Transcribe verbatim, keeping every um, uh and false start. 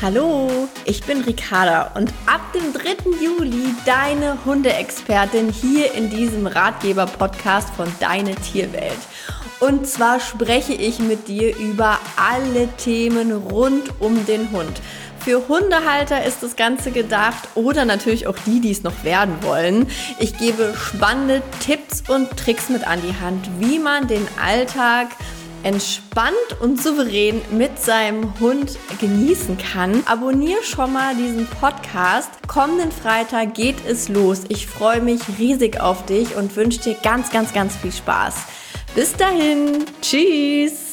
Hallo, ich bin Ricarda und ab dem dritten Juli deine Hundeexpertin hier in diesem Ratgeber-Podcast von Deine Tierwelt. Und zwar spreche ich mit dir über alle Themen rund um den Hund. Für Hundehalter ist das Ganze gedacht oder natürlich auch die, die es noch werden wollen. Ich gebe spannende Tipps und Tricks mit an die Hand, wie man den Alltag entspannt und souverän mit seinem Hund genießen kann. Abonnier schon mal diesen Podcast. Kommenden Freitag geht es los. Ich freue mich riesig auf dich und wünsche dir ganz, ganz, ganz viel Spaß. Bis dahin. Tschüss.